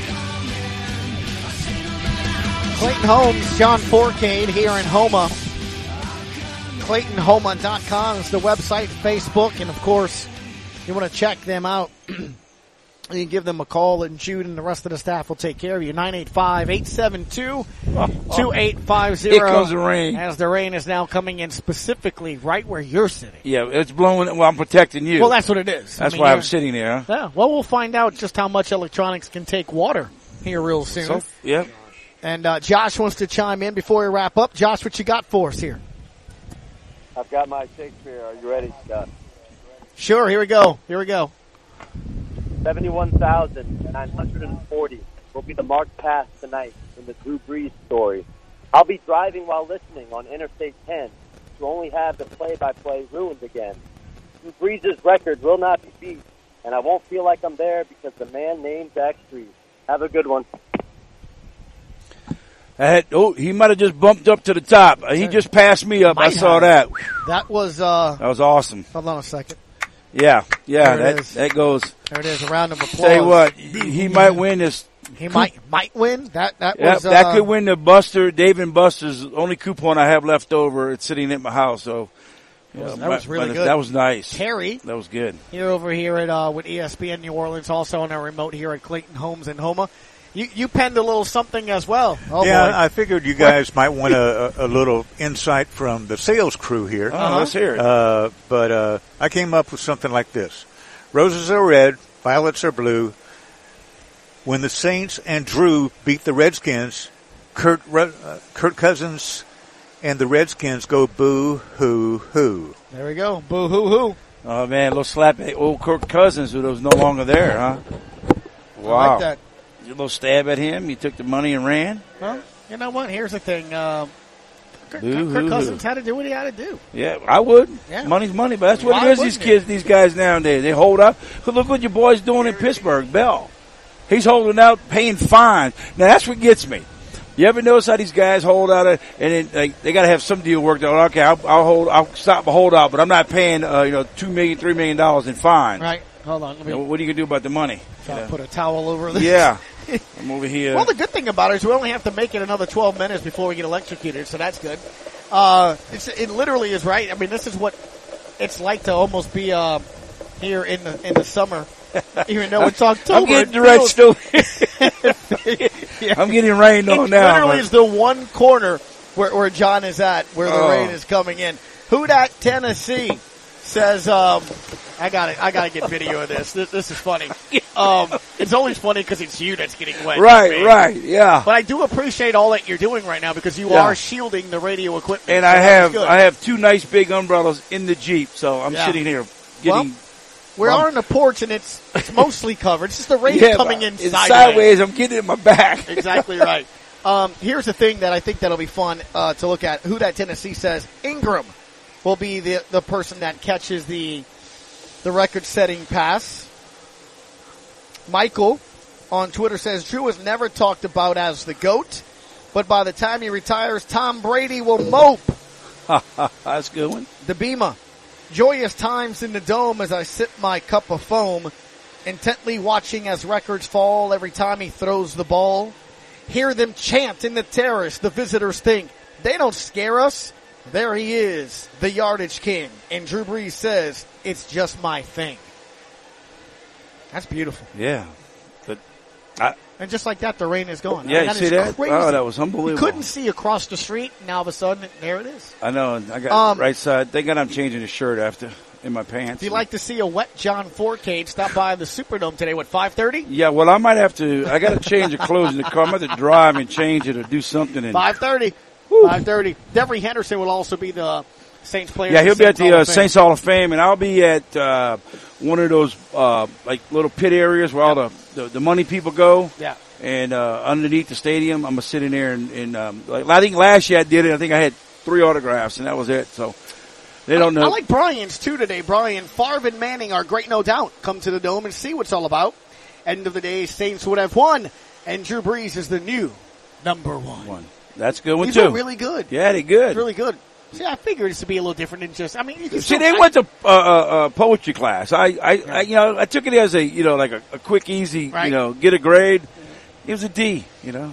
Clayton Holmes, John Fourcade here in Homa. ClaytonHoma.com is the website, Facebook, and of course, you want to check them out. You can give them a call, and Jude and the rest of the staff will take care of you. 985-872-2850. Here comes the rain. As the rain is now coming in specifically right where you're sitting. Yeah, it's blowing. Well, I'm protecting you. Well, that's what it is. That's why I'm sitting there. Huh? Yeah. Well, we'll find out just how much electronics can take water here real soon. Yep. And Josh wants to chime in before we wrap up. Josh, what you got for us here? I've got my Shakespeare. Are you ready, Scott? Sure. Here we go. 71,940 will be the marked pass tonight in the Drew Brees story. I'll be driving while listening on Interstate 10 to only have the play-by-play ruined again. Drew Brees' record will not be beat, and I won't feel like I'm there because the man named Zach Street. Have a good one. He might have just bumped up to the top. He just passed me up. I saw that. That was awesome. Hold on a second. Yeah, that goes. There it is, a round of applause. Tell you what, he might win this. He might win. That could win the Dave and Buster's only coupon I have left over. It's sitting at my house, so that was really good. That was nice. Terry, that was good. You're over here at with ESPN New Orleans, also on our remote here at Clayton Homes in Homa. You penned a little something as well. Oh, yeah, boy. I figured you guys might want a little insight from the sales crew here. Let's hear it. But I came up with something like this. Roses are red, violets are blue. When the Saints and Drew beat the Redskins, Kirk Cousins and the Redskins go boo-hoo-hoo. There we go. Boo-hoo-hoo. Oh, man, a little slap at old Kirk Cousins, who was no longer there, huh? Wow. I like that. A little stab at him. He took the money and ran. Well, you know what? Here's the thing. Kirk Cousins had to do what he had to do. Yeah, I would. Yeah. Money's money, but that's what it is. These guys nowadays, they hold up. Look what your boy's doing in Pittsburgh, Bell. He's holding out, paying fines. Now that's what gets me. You ever notice how these guys hold out, and then they got to have some deal worked out? Okay, I'll stop a holdout, but I'm not paying $2 million, $3 million in fine. Right. Hold on. What are you gonna do about the money? Put a towel over this. Yeah. I'm over here. Well, the good thing about it is we only have to make it another 12 minutes before we get electrocuted, so that's good. It literally is right. I mean, this is what it's like to almost be here in the summer, even though it's October. I'm getting direct still. I'm getting rained on now. It literally is the one corner where John is at, where the rain is coming in. Who Dat Tennessee says, I gotta get video of this. This is funny. It's always funny because it's you that's getting wet. Right, yeah. But I do appreciate all that you're doing right now because you are shielding the radio equipment. And I have two nice big umbrellas in the Jeep, so I'm sitting here getting We're on the porch, and it's mostly covered. It's just the rain coming in sideways. Sideways. I'm getting it in my back. Exactly right. Here's the thing that I think that'll be fun to look at. Who that Tennessee says Ingram will be the person that catches the record-setting pass. Michael on Twitter says Drew is never talked about as the GOAT, but by the time he retires, Tom Brady will mope. That's a good one. The Bema. Joyous times in the dome as I sip my cup of foam, intently watching as records fall every time he throws the ball. Hear them chant in the terrace. The visitors think they don't scare us. There he is, the yardage king. And Drew Brees says, it's just my thing. That's beautiful. Yeah. And just like that, the rain is gone. Yeah, you see that? Crazy. Oh, that was unbelievable. You couldn't see across the street, and all of a sudden, there it is. I know. I got right side. Thank God I'm changing the shirt after in my pants. If you'd like to see a wet John Fourcade, stop by the Superdome today. What, 5:30? Yeah, well, I might have to. I got to change the clothes in the car. I'm going to drive and change it or do something. 5:30. 5:30. Devery Henderson will also be the Saints player. Yeah, he'll be at the Saints Hall of Fame, and I'll be at one of those like little pit areas where all the money people go. Yeah. And underneath the stadium, I'm going to sit in there and I think last year I did it. I think I had 3 autographs, and that was it. So they don't know. I like Brian's too today. Brian, Favre and Manning are great, no doubt. Come to the Dome and see what it's all about. End of the day, Saints would have won, and Drew Brees is the new number one. That's a good one, These too. are really good. Yeah, they're good. It's really good. See, I figured this to be a little different than just. I mean, you can they went to poetry class. I took it as like a quick, easy, get a grade. It was a D,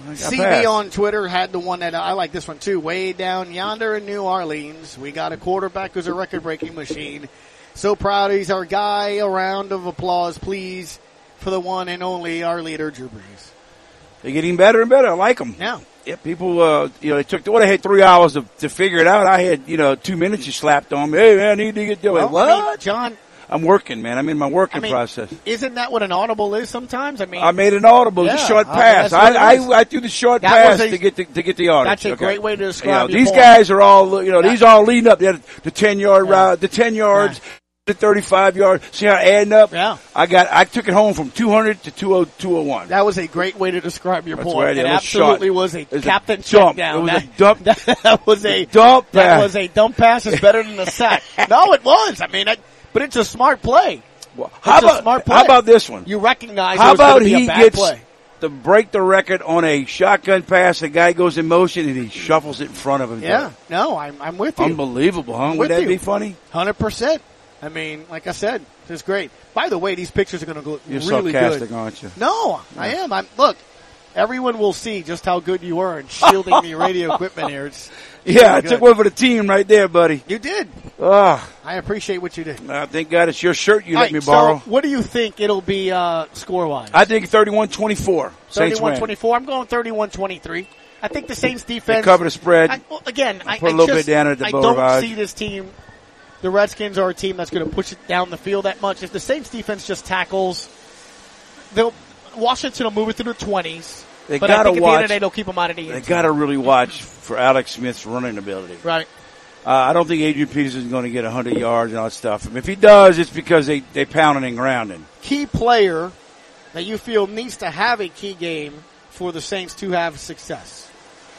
CB on Twitter had the one that I like this one too. Way down yonder in New Orleans, we got a quarterback who's a record-breaking machine. So proud he's our guy. A round of applause, please, for the one and only our leader, Drew Brees. They're getting better and better. I like them. Yeah. Yeah, people, they took, I had 3 hours to figure it out. I had, 2 minutes you slapped on me. Hey, man, I need to get doing what? I mean, John. I'm working, man. I'm in my working process. Isn't that what an audible is sometimes? I mean, I made an audible, the short pass. I threw the short pass to get the yardage. That's a great way to describe these guys are all, these all leading up. They had the 10-yard route, the 10 yards, the 35 yards. See how adding up? Yeah. I took it home from 200 to 201. That was a great way to describe your point. Right. It absolutely was a captain check down. It was a dump. That was a dump pass. That was a dump pass is better than a sack. No, it was. I mean, but it's a smart play. Well, how about this one? You recognize how about he gets play. To break the record on a shotgun pass? The guy goes in motion and he shuffles it in front of him. Yeah, no, I'm with you. Unbelievable, huh? Would that be funny? 100%. I mean, like I said, it's great. By the way, these pictures are going to look You're really sarcastic, good. Aren't you? No, yeah. I am. Look, everyone will see just how good you are in shielding the radio equipment here. It's I took one for the team right there, buddy. You did. I appreciate what you did. Thank God it's your shirt you let me borrow. So what do you think it'll be score-wise? I think 31-24. 31-24. I'm going 31-23. I think the Saints defense. They cover the spread. I put a little bit down at the I don't see this team. The Redskins are a team that's going to push it down the field that much. If the Saints defense just tackles, Washington will move it to the 20s. But I think at the end of the day, they'll keep them out of the end zone. They got to really watch for Alex Smith's running ability. Right. I don't think Adrian Peterson is going to get 100 yards and all that stuff. I mean, if he does, it's because they pounding and grounding. Key player that you feel needs to have a key game for the Saints to have success?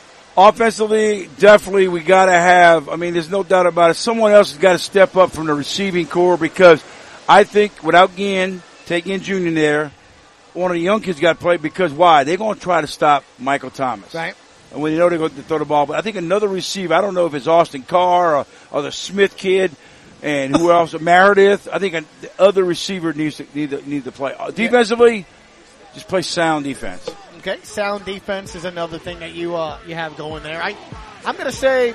Offensively, definitely we got to have, there's no doubt about it, someone else has got to step up from the receiving core because I think without Ginn, take in Junior there, one of the young kids got to play because why? They're going to try to stop Michael Thomas. Right. And when they know they're going to throw the ball. But I think another receiver, I don't know if it's Austin Carr or the Smith kid and who else, Meredith. I think the other receiver needs to play. Defensively, just play sound defense. Okay, sound defense is another thing that you have going there. I'm going to say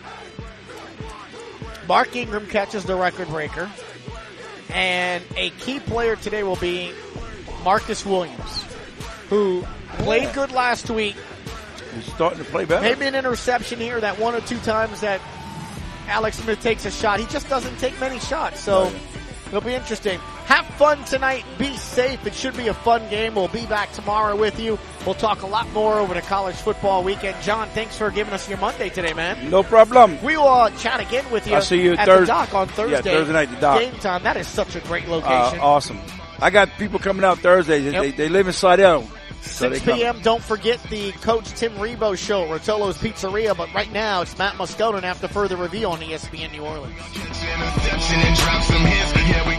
Mark Ingram catches the record breaker. And a key player today will be Marcus Williams, who played good last week. He's starting to play better. Maybe an interception here, that 1 or 2 times that Alex Smith takes a shot. He just doesn't take many shots, so it'll be interesting. Have fun tonight. Be safe. It should be a fun game. We'll be back tomorrow with you. We'll talk a lot more over the college football weekend. John, thanks for giving us your Monday today, man. No problem. We will chat again with you. I'll see you at the Dock on Thursday. Yeah, Thursday night, the Dock. Game time. That is such a great location. Awesome. I got people coming out Thursday. Yep. They live in Slidell. 6 p.m. Don't forget the Coach Tim Rebo show, Rotolo's Pizzeria. But right now, it's Matt Moscona after further review on ESPN New Orleans.